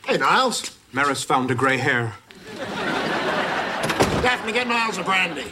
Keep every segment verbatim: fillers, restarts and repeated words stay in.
Hey, Niles. Maris found a gray hair. Daphne, get Niles a brandy.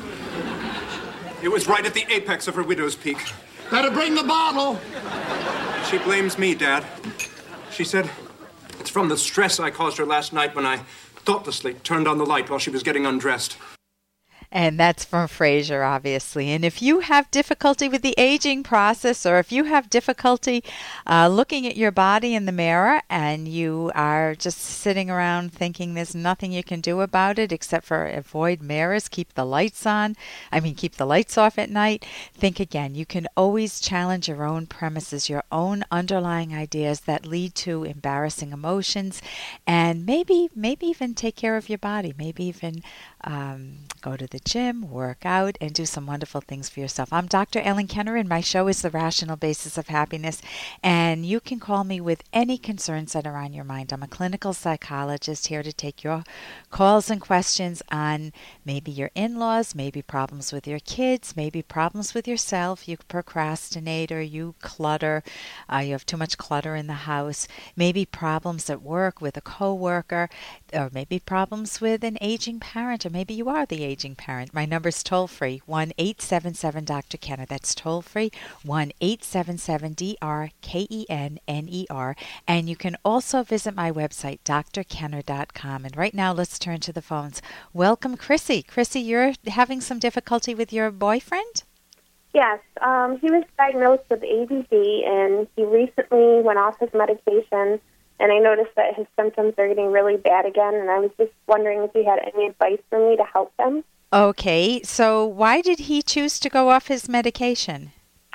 It was right at the apex of her widow's peak. Better bring the bottle. She blames me, Dad. She said it's from the stress I caused her last night when I thoughtlessly turned on the light while she was getting undressed. And that's from Frasier, obviously. And if you have difficulty with the aging process, or if you have difficulty uh, looking at your body in the mirror and you are just sitting around thinking there's nothing you can do about it except for avoid mirrors, keep the lights on, I mean, keep the lights off at night, think again. You can always challenge your own premises, your own underlying ideas that lead to embarrassing emotions, and maybe, maybe even take care of your body, maybe even um, go to the gym, work out, and do some wonderful things for yourself. I'm Doctor Ellen Kenner, and my show is The Rational Basis of Happiness, and you can call me with any concerns that are on your mind. I'm a clinical psychologist here to take your calls and questions on maybe your in-laws, maybe problems with your kids, maybe problems with yourself. You procrastinate or you clutter. Uh, you have too much clutter in the house. Maybe problems at work with a coworker, or maybe problems with an aging parent, or maybe you are the aging parent. My number's toll-free, one eight seven seven Doctor Kenner. That's toll-free, one eight seven seven D R K E N N E R. And you can also visit my website, d r kenner dot com. And right now, let's turn to the phones. Welcome, Chrissy. Chrissy, you're having some difficulty with your boyfriend? Yes. Um, he was diagnosed with A D D, and he recently went off his medication. And I noticed that his symptoms are getting really bad again, and I was just wondering if you had any advice for me to help him. Okay, so why did he choose to go off his medication?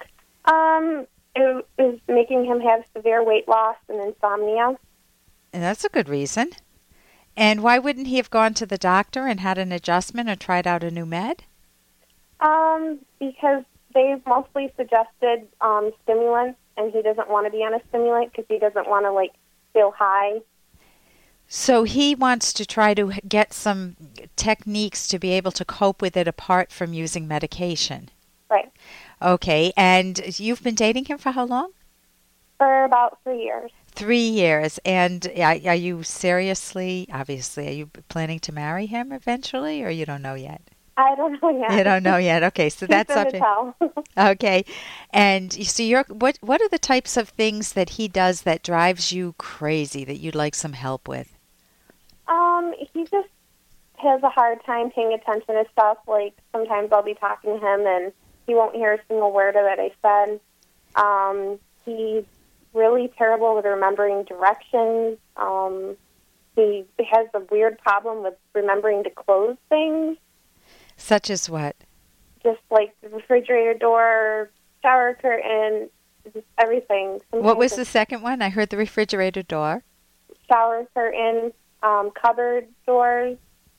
Um, it was making him have severe weight loss and insomnia. And that's a good reason. And why wouldn't he have gone to the doctor and had an adjustment or tried out a new med? Um, because they've mostly suggested um, stimulants, and he doesn't want to be on a stimulant because he doesn't want to, like, feel high. So he wants to try to get some techniques to be able to cope with it apart from using medication. Right. Okay, and you've been dating him for how long? For about three years. Three years. And are, are you seriously, obviously, are you planning to marry him eventually, or you don't know yet? I don't know yet. You don't know yet. Okay, so that's up to Okay, and so you're what? What are the types of things that he does that drives you crazy that you'd like some help with? Um, he just has a hard time paying attention to stuff. Like sometimes I'll be talking to him and he won't hear a single word of it I said. Um, he's really terrible with remembering directions. Um, he has a weird problem with remembering to close things. Such as what? Just like the refrigerator door, shower curtain, just everything. Sometimes what was the second one? I heard the refrigerator door. Shower curtain, um, cupboard doors.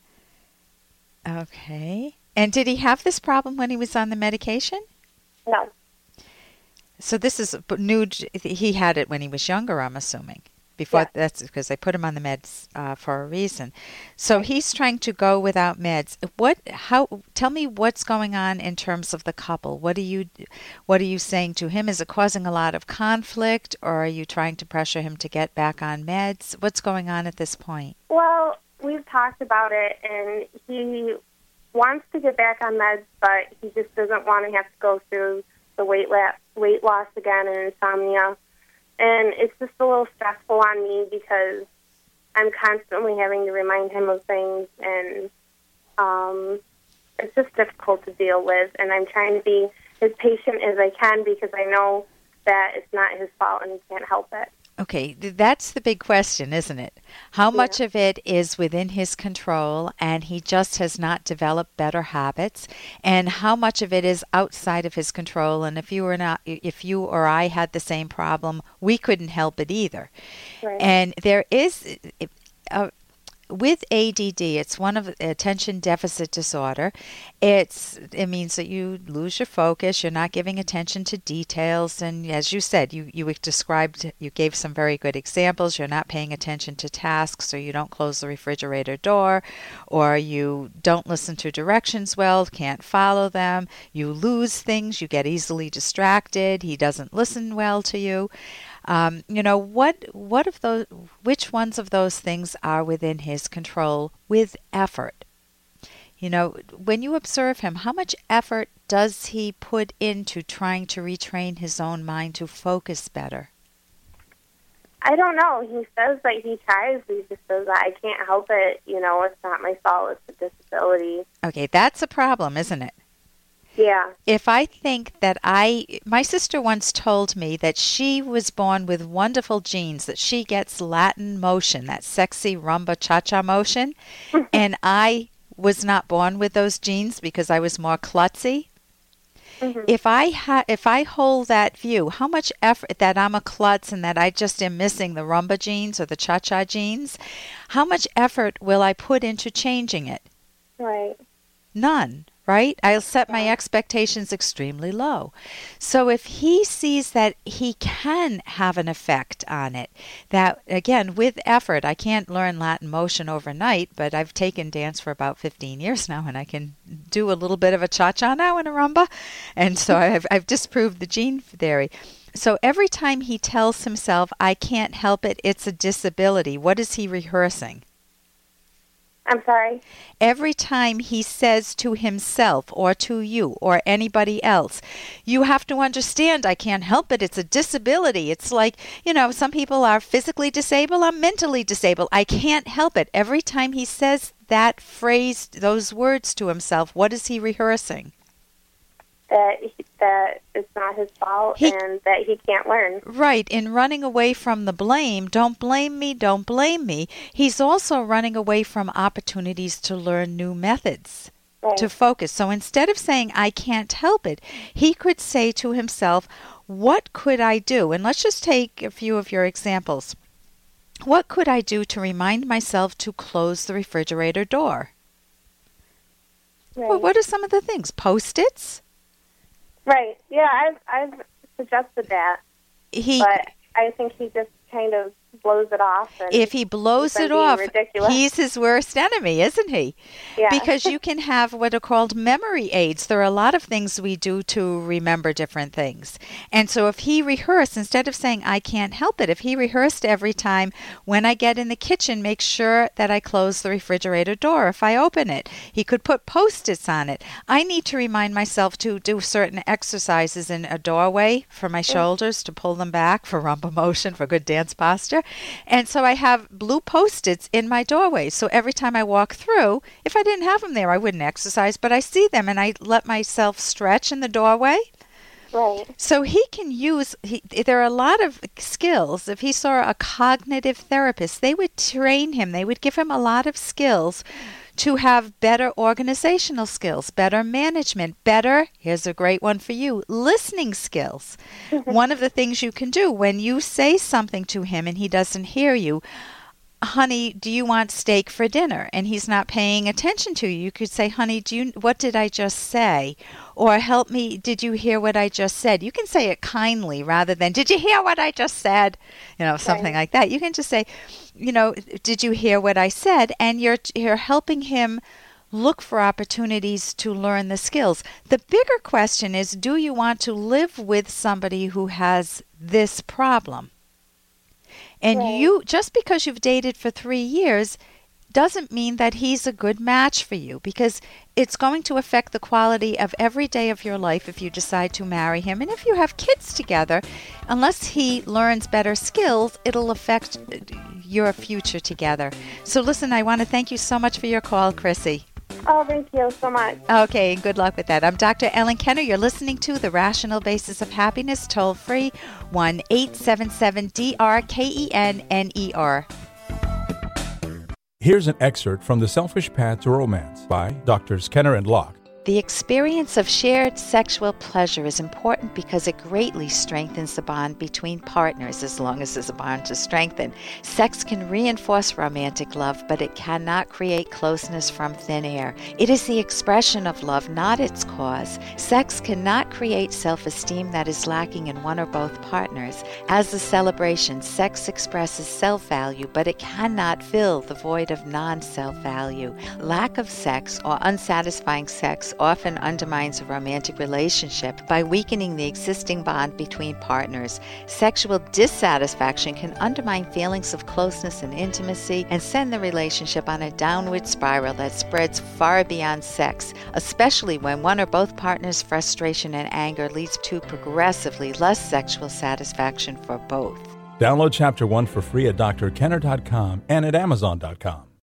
Okay. And did he have this problem when he was on the medication? No. So this is new. He had it when he was younger, I'm assuming. Before, yeah. That's because they put him on the meds uh, for a reason. So he's trying to go without meds. What? How? Tell me what's going on in terms of the couple. What are you, what are you saying to him? Is it causing a lot of conflict, or are you trying to pressure him to get back on meds? What's going on at this point? Well, we've talked about it, and he wants to get back on meds, but he just doesn't want to have to go through the weight la- weight loss again and insomnia. And it's just a little stressful on me because I'm constantly having to remind him of things, and um, it's just difficult to deal with. And I'm trying to be as patient as I can because I know that it's not his fault and he can't help it. Okay, that's the big question, isn't it? How yeah. much of it is within his control and he just has not developed better habits, and how much of it is outside of his control? And if you were not, if you or I had the same problem, we couldn't help it either. Right. And there is a, with A D D, it's one of attention deficit disorder. It's it means that you lose your focus. You're not giving attention to details, and as you said, you you described, you gave some very good examples. You're not paying attention to tasks, or you don't close the refrigerator door, or you don't listen to directions well, can't follow them. You lose things. You get easily distracted. He doesn't listen well to you. Um, you know, what what of those which ones of those things are within his control with effort? You know, when you observe him, how much effort does he put into trying to retrain his own mind to focus better? I don't know. He says that he tries. He just says, I can't help it. You know, it's not my fault. It's a disability. Okay, that's a problem, isn't it? Yeah. If I think that I, my sister once told me that she was born with wonderful genes, that she gets Latin motion, that sexy rumba cha-cha motion, and I was not born with those genes because I was more klutzy. Mm-hmm. If I ha- if I hold that view, how much effort that I'm a klutz and that I just am missing the rumba genes or the cha-cha genes, how much effort will I put into changing it? Right. None, right? I'll set my expectations extremely low. So if he sees that he can have an effect on it, that, again, with effort, I can't learn Latin motion overnight, but I've taken dance for about fifteen years now, and I can do a little bit of a cha-cha now and a rumba. And so I've, I've disproved the gene theory. So every time he tells himself, I can't help it, it's a disability, what is he rehearsing? I'm sorry? Every time he says to himself or to you or anybody else, you have to understand, I can't help it, it's a disability. It's like, you know, some people are physically disabled, I'm mentally disabled. I can't help it. Every time he says that phrase, those words to himself, what is he rehearsing? That that it's not his fault he, and that he can't learn. Right. In running away from the blame, don't blame me, don't blame me, he's also running away from opportunities to learn new methods, right, to focus. So instead of saying, I can't help it, he could say to himself, what could I do? And let's just take a few of your examples. What could I do to remind myself to close the refrigerator door? Right. Well, what are some of the things? Post-its? Right. Yeah, I've I've suggested that, he, but I think he just kind of blows it off. And if he blows it off, ridiculous. He's his worst enemy, isn't he? Yeah. Because you can have what are called memory aids. There are a lot of things we do to remember different things. And so if he rehearsed, instead of saying, I can't help it, if he rehearsed every time, when I get in the kitchen, make sure that I close the refrigerator door if I open it. He could put Post-its on it. I need to remind myself to do certain exercises in a doorway for my shoulders, to pull them back for rumba motion, for good dance posture. And so I have blue Post-its in my doorway. So every time I walk through, if I didn't have them there, I wouldn't exercise, but I see them and I let myself stretch in the doorway. Right. So he can use, he, there are a lot of skills. If he saw a cognitive therapist, they would train him. They would give him a lot of skills to have better organizational skills, better management, better, here's a great one for you, listening skills. One of the things you can do when you say something to him and he doesn't hear you, honey, do you want steak for dinner? And he's not paying attention to you. You could say, honey, do you, what did I just say? Or help me, did you hear what I just said? You can say it kindly rather than, did you hear what I just said? You know, something right. like that. You can just say, you know, did you hear what I said? And you're you're helping him look for opportunities to learn the skills. The bigger question is, do you want to live with somebody who has this problem? And right. you, just because you've dated for three years doesn't mean that he's a good match for you, because it's going to affect the quality of every day of your life if you decide to marry him. And if you have kids together, unless he learns better skills, it'll affect your future together. So listen, I want to thank you so much for your call, Chrissy. Oh, thank you so much. Okay, good luck with that. I'm Doctor Ellen Kenner. You're listening to The Rational Basis of Happiness, toll free, one eight seven seven D R K E N N E R. Here's an excerpt from The Selfish Path to Romance by Doctors Kenner and Locke. The experience of shared sexual pleasure is important because it greatly strengthens the bond between partners, as long as there's a bond to strengthen. Sex can reinforce romantic love, but it cannot create closeness from thin air. It is the expression of love, not its cause. Sex cannot create self-esteem that is lacking in one or both partners. As a celebration, sex expresses self-value, but it cannot fill the void of non-self-value. Lack of sex or unsatisfying sex sex often undermines a romantic relationship by weakening the existing bond between partners. Sexual dissatisfaction can undermine feelings of closeness and intimacy and send the relationship on a downward spiral that spreads far beyond sex, especially when one or both partners' frustration and anger leads to progressively less sexual satisfaction for both. Download Chapter one for free at D R Kenner dot com and at Amazon dot com.